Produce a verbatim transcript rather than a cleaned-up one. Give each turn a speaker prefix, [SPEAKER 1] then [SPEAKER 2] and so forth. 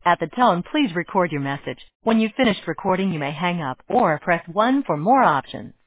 [SPEAKER 1] At the tone, please record your message. When you've finished recording, you may hang up or press one for more options.